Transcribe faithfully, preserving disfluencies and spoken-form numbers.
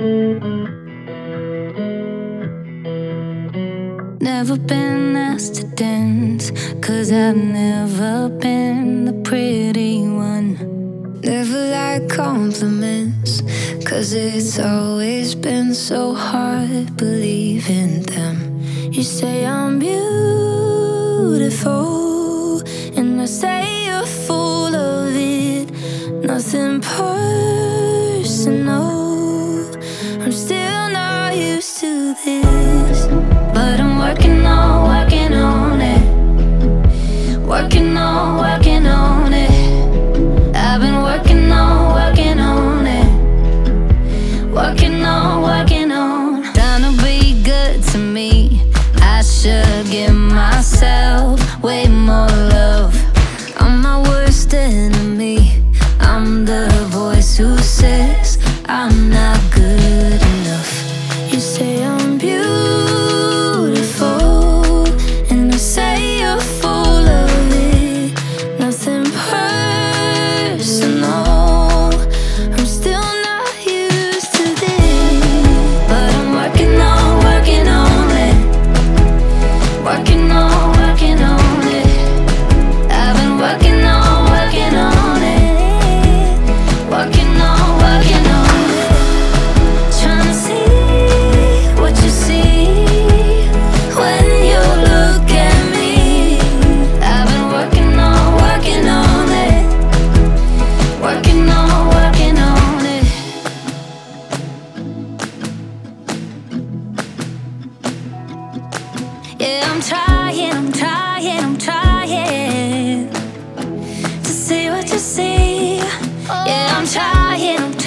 Never been asked to dance, 'cause I've never been the pretty one. Never like compliments, 'cause it's always been so hard believing them. You say I'm beautiful, and I say you're full of it. Nothing personal, I'm still not used to this. But I'm working on, working on it. Working on, working on it. I've been working on, working on it. Working on, working on. Trying to be good to me, I should give myself way more love. I'm my worst enemy, I'm the voice who says I'm not good enough. You say I'm beautiful, and I say you're full of it. Nothing personal, I'm still not used to this. But I'm working on, working on it. Working on, working on it. I've been working on, working on it. Working on, working on it. Trying to see what you see when you look at me. I've been working on, working on it. Working on, working on it. Yeah, I'm trying, I'm trying, I'm trying to see what you see. Yeah, I'm trying, I'm